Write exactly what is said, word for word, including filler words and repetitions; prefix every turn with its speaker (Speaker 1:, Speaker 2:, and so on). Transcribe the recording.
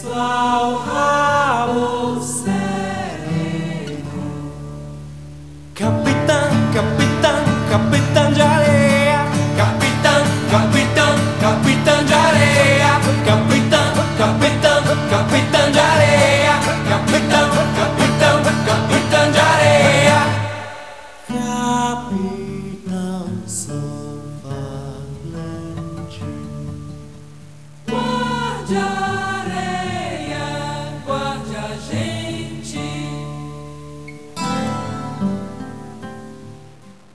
Speaker 1: ao rabo sereno.
Speaker 2: Capitão, capitão, capitão de areia.
Speaker 1: Capitão, capitão, capitão de areia.
Speaker 2: Capitão, capitão, capitão de areia.
Speaker 1: Capitão, capitão, capitão de areia.
Speaker 2: Capitão, sou valente.
Speaker 1: Guarda